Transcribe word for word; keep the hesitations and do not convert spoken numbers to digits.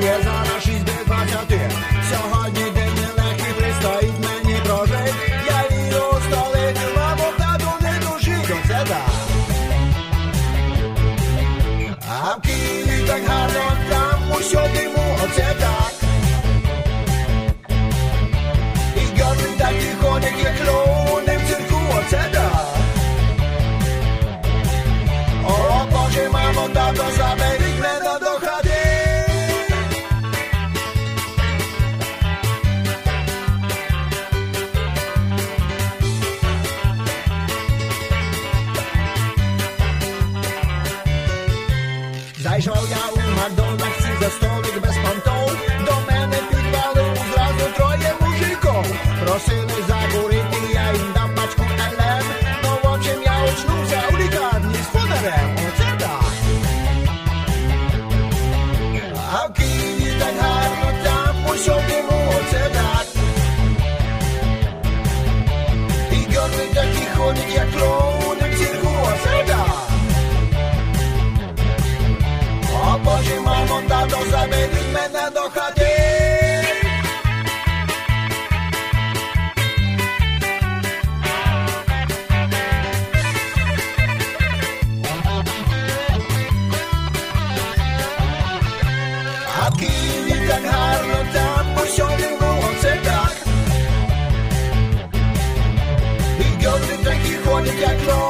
є зараз шість без двадцяти. Сьогодні день нелегкий, предстоїть мені прожить. Я вірю у столиці, мамо, тату, не душіть, оце так. А в Києві так гарно, там усюдиму, оце так. І горли такі ходять, як клоуни в цирку, оце так. О, Боже, мамо, тато, заберіть мене до хати. Зайшов я у Макдональдс за столик без понтов. До мене підвалив зразу троє мужиков. Просили закурити, я їм дав пачку ел ем. Ну, в общем, я очнувся у лікарні з фонарем. Оце так. А в Києві так гарно, там усюдиму, оце так. І горли такі ходять, як клоуни в цирку, оце так. О, Боже, мамо, тато, заберіть мене до хати. А в Києві так гарно, там усюдиму, оце так. І горли такі ходять, як клоуни.